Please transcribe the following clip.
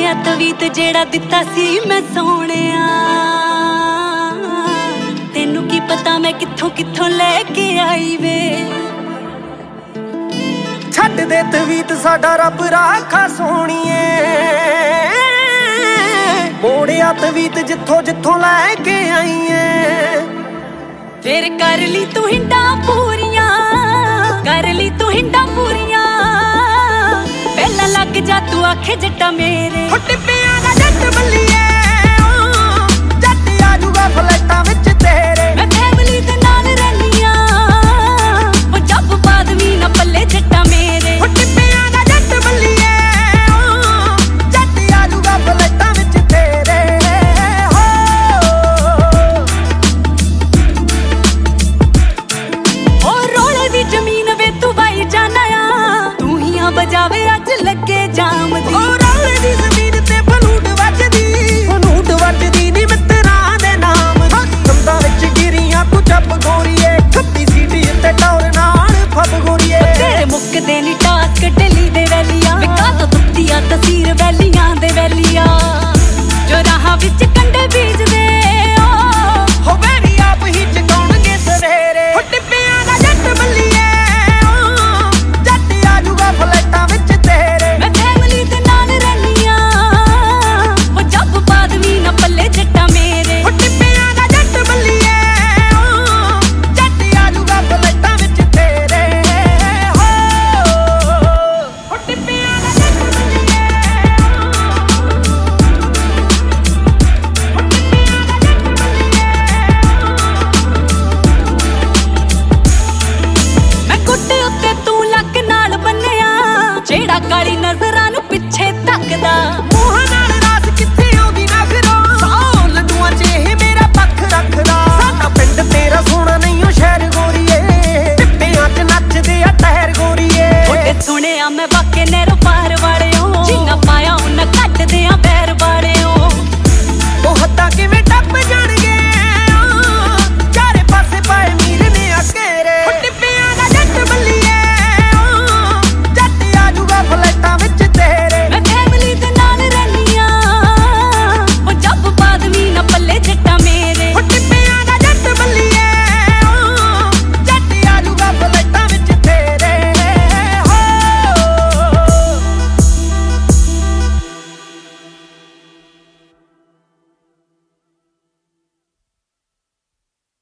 ਮੋੜਿਆ ਤਵੀਤ ਜਿਹੜਾ ਦਿੱਤਾ ਸੀ ਮੈਂ ਸੋਹਣਿਆ। ਤੈਨੂੰ ਕੀ ਪਤਾ ਮੈਂ ਕਿੱਥੋਂ ਕਿੱਥੋਂ ਲੈ ਕੇ ਆਈ ਵੇ। ਛੱਡ ਦੇ ਤਵੀਤ ਸਾਡਾ ਰੱਬ ਰਾਖਾ ਸੋਹਣੀਏ, ਮੋੜਿਆ ਤਵੀਤ ਜਿੱਥੋਂ ਜਿੱਥੋਂ ਲੈ ਕੇ ਆਈਏ। ਫੇਰ ਕਰ ਲਈ ਤੂੰ ਹਿੰਡਾਂ ਪੂਰੀਆਂ, ਕਰ ਲਈ ਤੂੰ ਹਿੰਡਾਂ ਪੂਰੀਆਂ। ਪਹਿਲਾਂ ਲੱਗ ਜਾ ਤੂੰ ਆਖੇ ਜੱਟਾ ਮੇਰੇ ਟਿੱਬਿਆਂ